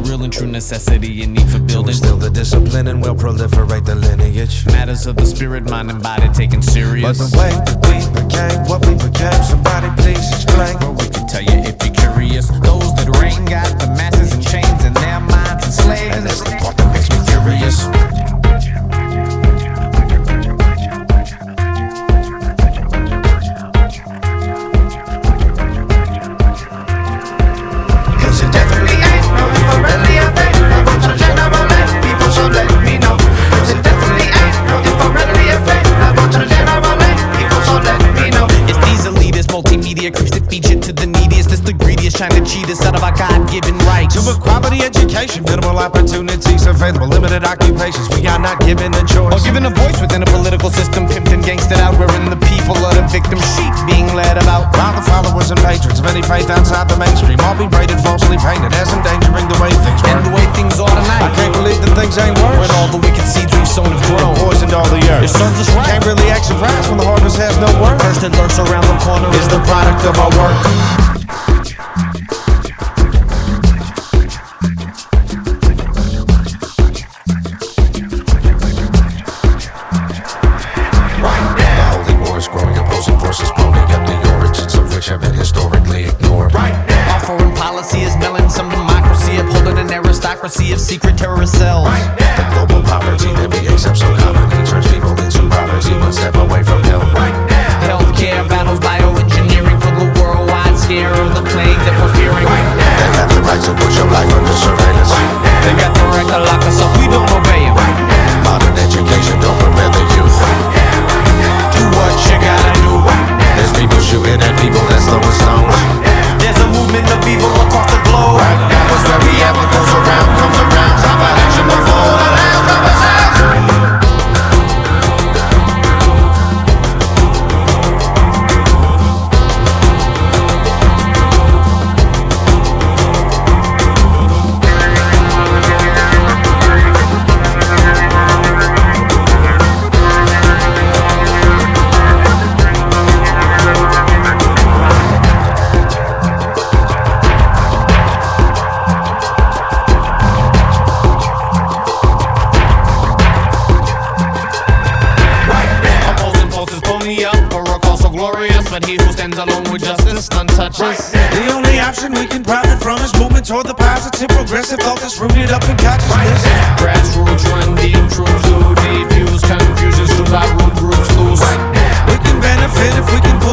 real and true necessity and need for To building. instill the discipline and will proliferate the lineage. Matters of the spirit, mind and body taken serious. But the way that we became what we became, somebody please explain. Well, we can tell you if you're curious. Those that reign got the masses in chains and their minds enslaved. And that's the part that makes me furious. Cause it definitely ain't no infraredly available to generate people, so let me know. Cause it definitely ain't no infraredly available to generate people, so let me know. It's these elitist multimedia creeps that feed you to the neediest. It's the greediest trying to cheat us out of our God-given rights. To a quality education, minimal opportunities available, limited occupations, we are not given a choice. Or given a voice within a political system, pimped and gangstered out, wherein the people are the victim sheep being led about. While the followers and patrons of any faith outside the mainstream all be rated falsely painted as endangering the way things work. And the way things are tonight. I can't believe that things ain't worse. When all the wicked seeds we've sown have grown, Poisoned all the earth. it serves us right. Can't really act surprised when the harvest has no worth. First that lurks around the corner Is the product of our work. Have been historically ignored. Our foreign policy is melon, some democracy upholding an aristocracy of secret terrorist cells. The global poverty that behaves up so commonly turns people into poverty, one step away from hell. Healthcare battles, bioengineering for the worldwide scare of the plague that we're fearing. They have the right to put your life under surveillance. They got the right to lock us up, we don't obey them. Modern education don't prepare the youth. Do what you gotta do. There's people shooting at people that's throwing stones. There's a movement of evil across the globe. Right now is where we at, what goes around comes around. Time for action before the last number's out. But he who stands alone with justice, none touches. The only option we can profit from is movement toward the positive, progressive thought that's rooted up in consciousness. Grassroots run deep, truths who defuse confusions to by root groups loose. We can benefit if we can